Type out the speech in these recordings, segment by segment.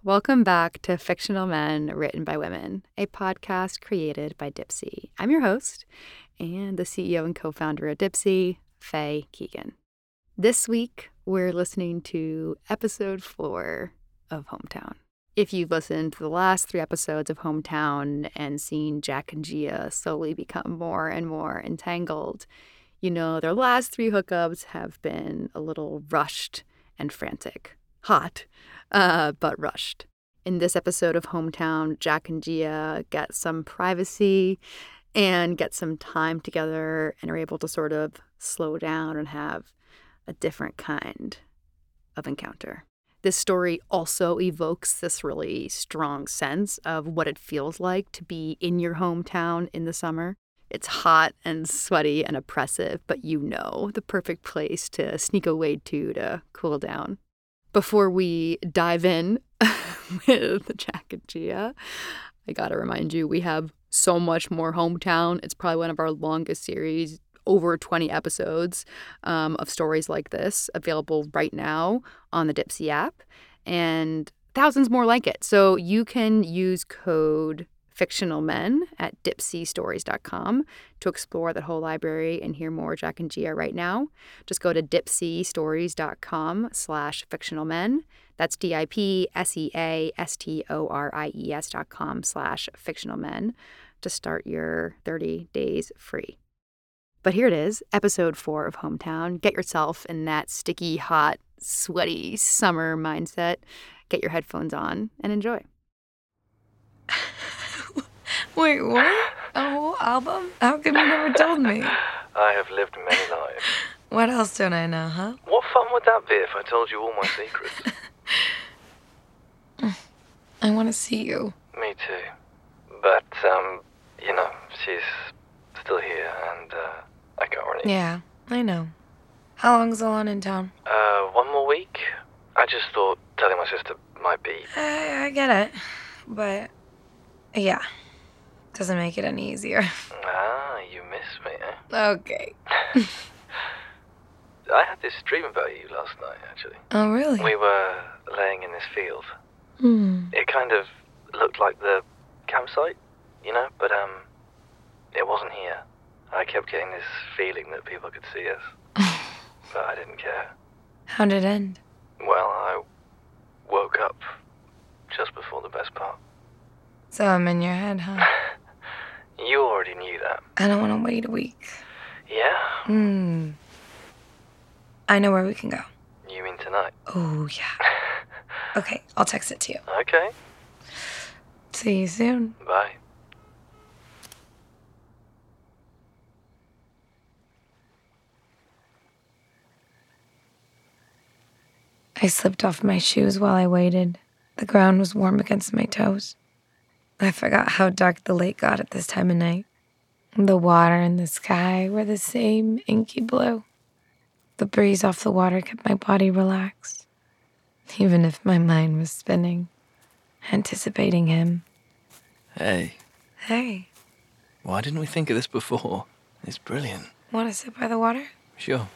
Welcome back to Fictional Men Written by Women, a podcast created by Dipsea. I'm your host and the CEO and co-founder of Dipsea, Faye Keegan. This week, we're listening to episode 4 of Hometown. If you've listened to the last 3 episodes of Hometown and seen Jack and Gia slowly become more and more entangled, you know their last 3 hookups have been a little rushed and frantic. Hot, but rushed. In this episode of Hometown, Jack and Gia get some privacy and get some time together and are able to sort of slow down and have a different kind of encounter. This story also evokes this really strong sense of what it feels like to be in your hometown in the summer. It's hot and sweaty and oppressive, but you know the perfect place to sneak away to cool down. Before we dive in with Jack and Gia, I gotta remind you, we have so much more Hometown. It's probably one of our longest series, over 20 episodes of stories like this available right now on the Dipsea app, and thousands more like it. So you can use code fictionalmen at dipseastories.com to explore that whole library and hear more Jack and Gia right now. Just go to dipseastories.com/fictionalmen. That's dipseastories.com/fictionalmen to start your 30 days free. But here it is, episode 4 of Hometown. Get yourself in that sticky, hot, sweaty summer mindset. Get your headphones on and enjoy. Wait, what? A whole album? How come you never told me? I have lived many lives. What else don't I know, huh? What fun would that be if I told you all my secrets? I want to see you. Me too. But, she's still here and, I can't really... Yeah, I know. How long's Alon in town? 1 more week? I just thought telling my sister might be... I get it. But, yeah. Doesn't make it any easier. Ah, you miss me, eh? Okay. I had this dream about you last night, actually. Oh, really? We were laying in this field. Hmm. It kind of looked like the campsite, but, it wasn't here. I kept getting this feeling that people could see us, but I didn't care. How did it end? Well, I woke up just before the best part. So I'm in your head, huh? You already knew that. I don't want to wait a week. Yeah? I know where we can go. You mean tonight? Oh, yeah. Okay, I'll text it to you. Okay. See you soon. Bye. I slipped off my shoes while I waited. The ground was warm against my toes. I forgot how dark the lake got at this time of night. The water and the sky were the same inky blue. The breeze off the water kept my body relaxed, even if my mind was spinning, anticipating him. Hey, Hey, why didn't we think of this before? It's brilliant. want to sit by the water? Sure.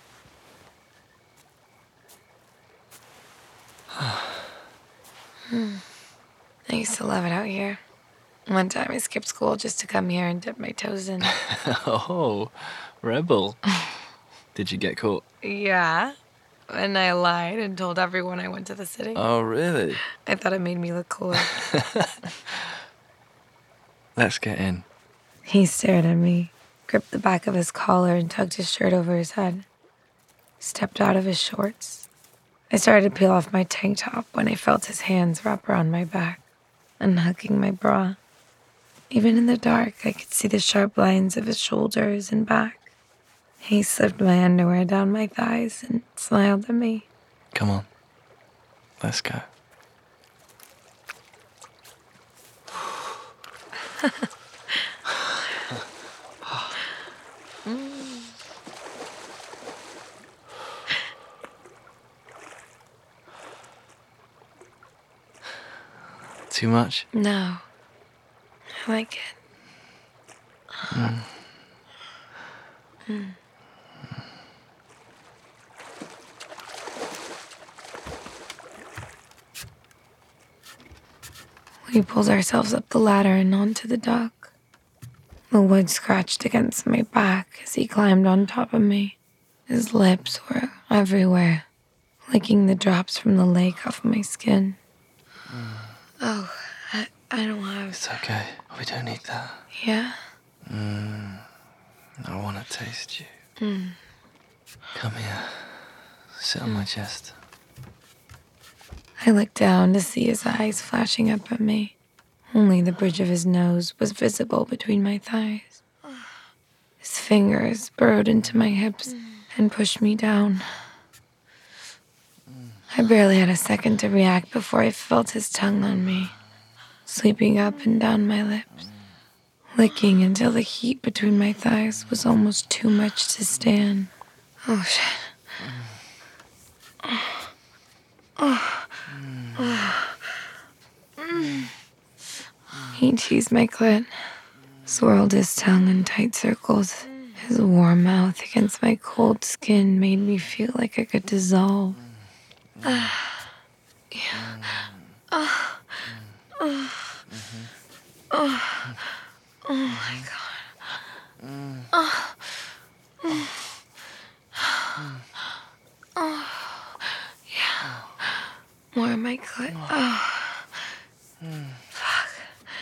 I used to love it out here. One time I skipped school just to come here and dip my toes in. Oh, rebel. Did you get caught? Yeah. And I lied and told everyone I went to the city. Oh, really? I thought it made me look cooler. Let's get in. He stared at me, gripped the back of his collar, and tugged his shirt over his head. Stepped out of his shorts. I started to peel off my tank top when I felt his hands wrap around my back, unhooking my bra. Even in the dark, I could see the sharp lines of his shoulders and back. He slipped my underwear down my thighs and smiled at me. Come on. Let's go. Too much? No. I like it. We pulled ourselves up the ladder and onto the dock. The wood scratched against my back as he climbed on top of me. His lips were everywhere, licking the drops from the lake off my skin. Oh, I don't have... It's okay. We don't need that. Yeah? I want to taste you. Come here. Sit on my chest. I looked down to see his eyes flashing up at me. Only the bridge of his nose was visible between my thighs. His fingers burrowed into my hips and pushed me down. I barely had a second to react before I felt his tongue on me, sweeping up and down my lips, licking until the heat between my thighs was almost too much to stand. Oh, shit. He teased my clit, swirled his tongue in tight circles. His warm mouth against my cold skin made me feel like I could dissolve. Oh my God. Yeah. More of my clit. Fuck.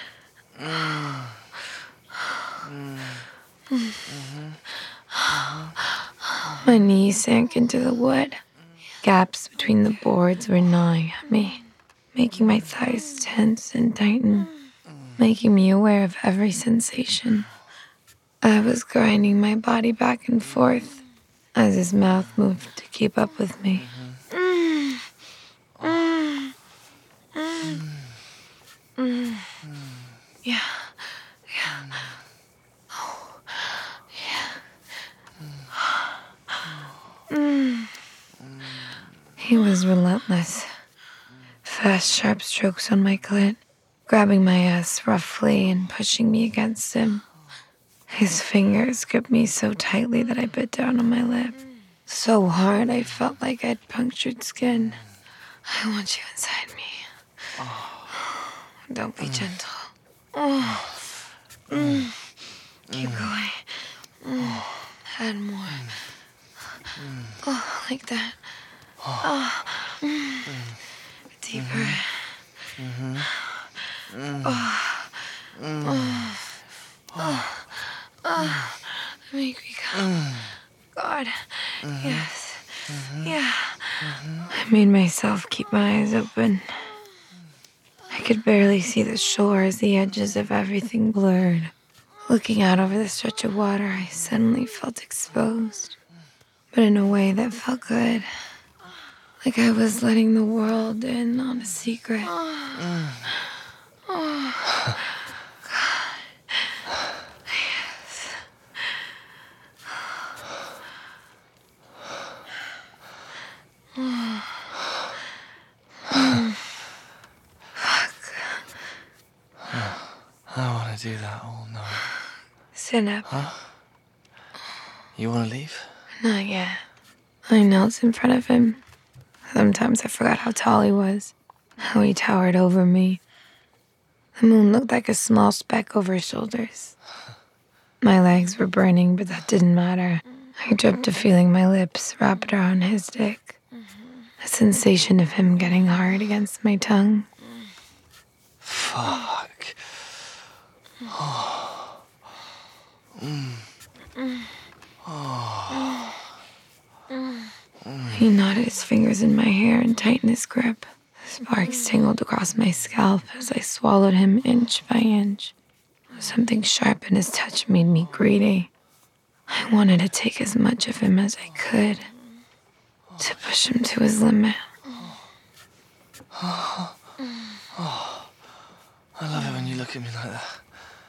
My knees sank into the wood. Gaps between the boards were gnawing at me, making my thighs tense and tighten, making me aware of every sensation. I was grinding my body back and forth as his mouth moved to keep up with me. Yeah. Oh, yeah. He was relentless. Fast, sharp strokes on my clit, grabbing my ass roughly and pushing me against him. His fingers gripped me so tightly that I bit down on my lip. So hard I felt like I'd punctured skin. I want you inside me. Don't be gentle. Keep going. Add more. Like that. Deeper. Make me come. God. Yes. Yeah. I made myself keep my eyes open. I could barely see the shore as the edges of everything blurred. Looking out over the stretch of water, I suddenly felt exposed, but in a way that felt good. Like I was letting the world in on a secret. God. Yes. I want to do that all night. Sit up. Huh? You want to leave? Not yet. I knelt in front of him. Sometimes I forgot how tall he was, how he towered over me. The moon looked like a small speck over his shoulders. My legs were burning, but that didn't matter. I dripped to feeling my lips wrapped around his dick. A sensation of him getting hard against my tongue. Fuck. He knotted his fingers in my hair and tightened his grip. Sparks tingled across my scalp as I swallowed him inch by inch. Something sharp in his touch made me greedy. I wanted to take as much of him as I could, to push him to his limit. I love it when you look at me like that.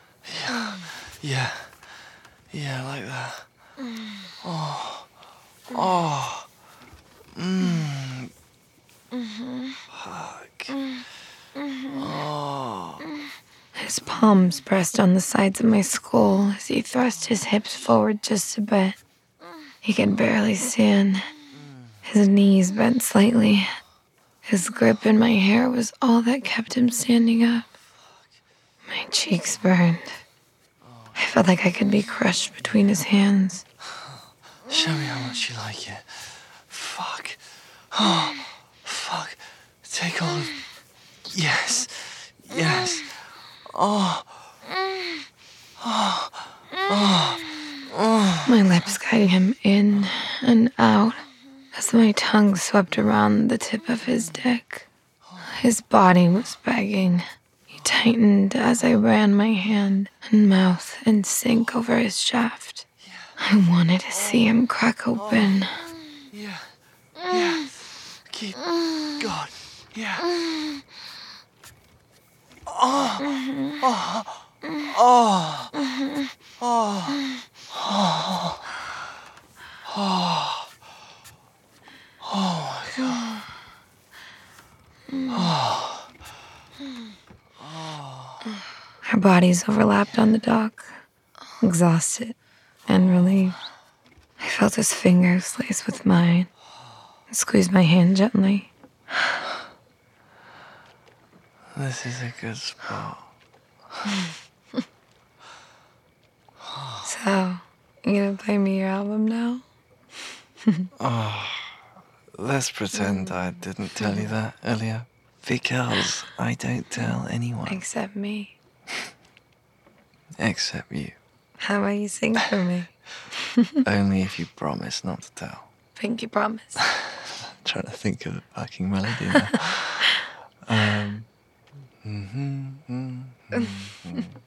Yeah, like that. Fuck. His palms pressed on the sides of my skull as he thrust his hips forward just a bit. He could barely stand. His knees bent slightly. His grip in my hair was all that kept him standing up. My cheeks burned. I felt like I could be crushed between his hands. Show me how much you like it. Fuck. Oh, fuck. Take all of... Yes. Yes. Oh. Oh. Oh. Oh. My lips guiding him in and out as my tongue swept around the tip of his dick. His body was begging. He tightened as I ran my hand and mouth in sync over his shaft. I wanted to see him crack open. Yeah. Yeah. Keep... God. Yeah. Oh. Oh. Oh. Oh. Oh. Oh. Oh my God. Oh. Oh. Our bodies overlapped on the dock, exhausted and relieved. I felt his fingers lace with mine and squeezed my hand gently. This is a good spot. So, you gonna play me your album now? Oh. Let's pretend I didn't tell you that earlier. Because I don't tell anyone. Except me. Except you. How about you sing for me? Only if you promise not to tell. Pinky promise. I'm trying to think of a fucking melody now.